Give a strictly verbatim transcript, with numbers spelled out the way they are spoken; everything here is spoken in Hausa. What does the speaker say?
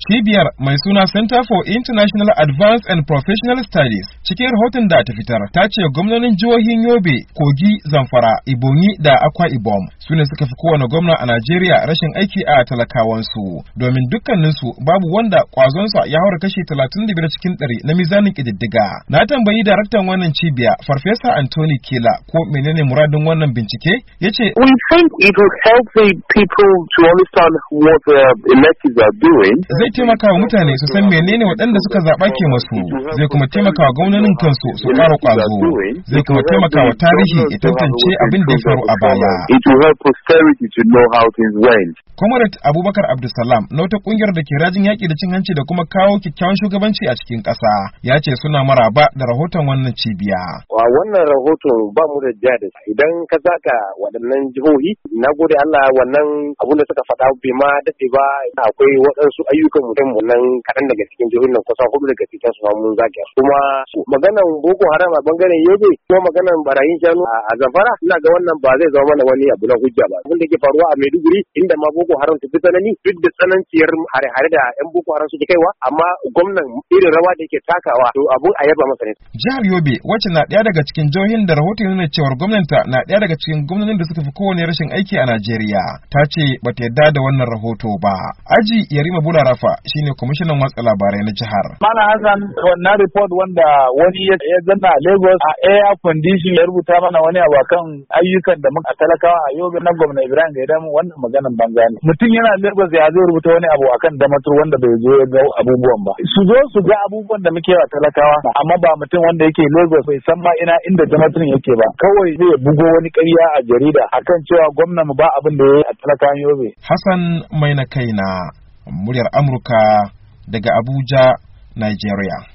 Cibiyar mai suna Center for International Advanced and Professional Studies cikin rahoton da ta fitar ta ce gwamnonin jihohin Yobe, Kogi, Zamfara, Ebonyi da Akwa Ibom su ne suka fi kowane gwamna a Najeriya rashin aiki a talakawansu domin dukkaninsu babu wanda kwazonsa ya haura kashi talatin da biyar cikin ɗari na mizanin ƙididdiga. Na tambayi daraktan wannan cibiya Farfesa Anthony Kela ko menene muradin wannan bincike yace we think it will help the people to understand what the electeds are doing. Zai taimaka wa mutane su san menene waɗanda suka zaɓa ke masu, zai kuma taimaka wa gwamnonin kansu su ƙara ƙwazo, zai kuma taimaka wa tarihi ya tantance abin da ya faru a baya. Comrade Abubakar Abdulsalam na wata ƙungiyar da ke rajin yaƙi da cin hanci da kuma kawo kyakkyawan shugabanci a cikin ƙasa ya ce suna maraba da rahoton wannan cibiya. Wa wannan rahoto ba mu da ja da idan ka zaka waɗannan jihohi na gode Allah wannan abun da suka faɗa bai ma dace ba akwai waɗansu ayyukan mutum wannan kaɗan daga cikin jihohin nan kusan hudu daga cikin su mun zaki kuma maganan Boko Haram a bangaren Yobe kuma maganan barayin shanu a Zamfara ina ga wannan ba zai zama mana wani abu na hujja ba abin da ke faruwa a Maiduguri inda ma Boko Haram su fi tsanani duk da tsananciyar hare-hare da yan Boko Haram suke kaiwa amma gwamnan irin rawa da yake takawa to abun a yaba masa ne. Jihar Yobe wacce na ɗaya daga cikin jihohin da rahoton nuna cewar gwamnati na ɗaya daga cikin gwamnonin da suka fi kowane rashin aiki a Najeriya ta ce bata yarda da wannan rahoto ba. Aji Yarima Bularafa shine kwamishinan watsa labarai na jihar. Mana Hassan wannan report wanda wani ya zanna a Lagos a air condition ya rubuta mana wani abu akan ayyukan da muka talakawa a Yobe na gwamna Ibrahim Gaidam wannan maganan banza ne. Mutum yana Lagos ya zo rubuta wani abu akan Damaturu wanda bai zo ya ga abubuwan ba. Su zo su ga abubuwan da muke wa talakawa amma ba mutum wanda yake Lagos bai san ma ina inda Damaturu yake ba. Kawai zai bugo wani ƙarya a jarida akan cewa gwamna mu ba abin da ya yi a talakawan Yobe. Hassan Maina Kaina, muryar Amurka daga Abuja, Nigeria.